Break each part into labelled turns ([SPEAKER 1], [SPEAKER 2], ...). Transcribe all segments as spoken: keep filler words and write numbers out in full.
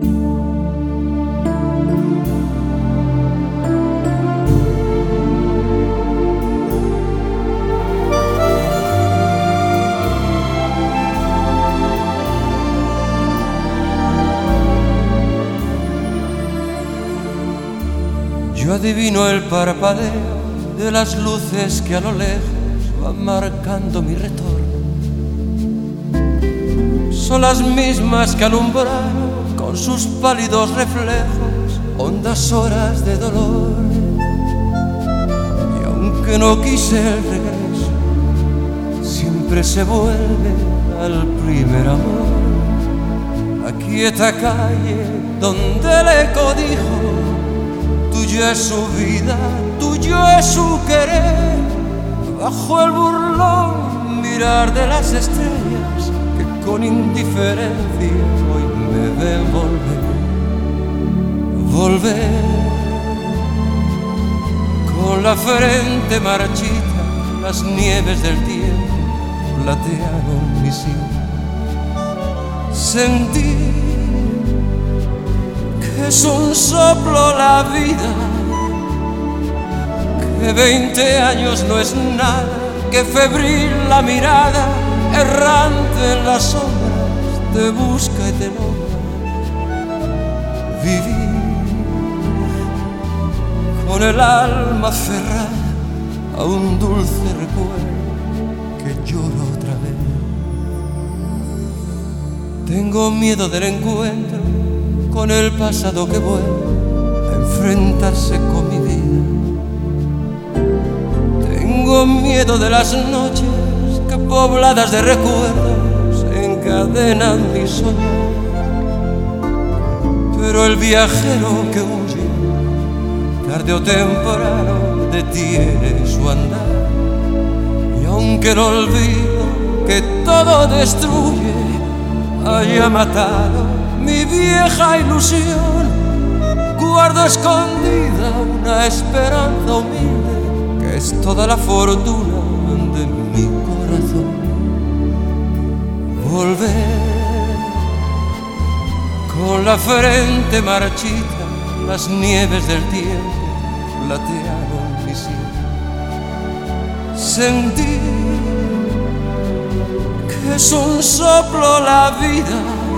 [SPEAKER 1] Yo adivino el parpadeo de las luces que a lo lejos van marcando mi retorno. Son las mismas que alumbraron con sus pálidos reflejos hondas horas de dolor. Y aunque no quise el regreso, siempre se vuelve al primer amor. La quieta calle donde el eco dijo: tuyo es su vida, tuyo es su querer. Bajo el burlón mirar de las estrellas que con indiferencia hoy me ven volver, volver. Con la frente marchita, las nieves del tiempo platearon mi sien. Sentir que es un soplo la vida, que veinte años no es nada, que febril la mirada, errante en las sombras, te busca y te nombra. Vivir con el alma aferrada a un dulce recuerdo que lloro otra vez. Tengo miedo del encuentro con el pasado que vuelve a enfrentarse con mi vida. Tengo miedo de las noches que pobladas de recuerdos encadenan mi soñar. Pero el viajero que huye, tarde o temprano detiene su andar. Y aunque el olvido que todo destruye haya matado mi vieja ilusión, guardo escondida una esperanza humilde que es toda la fortuna de mi corazón. Volver con la frente marchita, las nieves del tiempo platearon mi sien. Sentir que es un soplo la vida,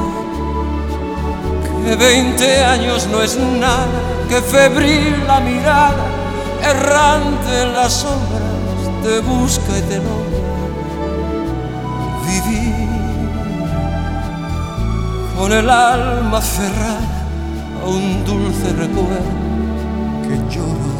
[SPEAKER 1] que veinte años no es nada, que febril la mirada, errante en las sombras, te busca y te nombra. Vivir con el alma aferrada a un dulce recuerdo que lloro